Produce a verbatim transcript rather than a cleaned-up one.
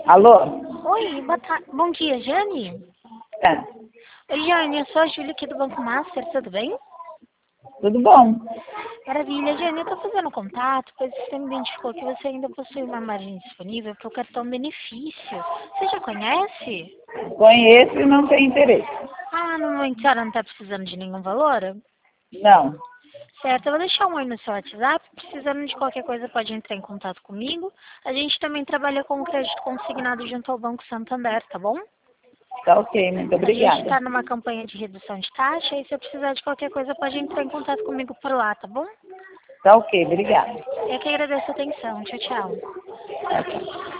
Alô? Oi, boa ta- bom dia, Jane. É, Oi, Jane, eu sou a Júlia aqui do Banco Master, tudo bem? tudo bom? Maravilha, Jane, eu estou fazendo contato, pois você me identificou que você ainda possui uma margem disponível para o cartão benefício. Você já conhece? Conheço e não tenho interesse. Ah, no momento a senhora não está precisando de nenhum valor? Não. Certo, eu vou deixar um oi no seu WhatsApp. Precisando de qualquer coisa, pode entrar em contato comigo. A gente também trabalha com crédito consignado junto ao Banco Santander, tá bom? Tá ok, muito A gente obrigada. está numa campanha de redução de taxa e se eu precisar de qualquer coisa, pode entrar em contato comigo por lá, tá bom? Tá ok, obrigada. Eu que agradeço a atenção. Tchau, tchau. Tchau, tchau.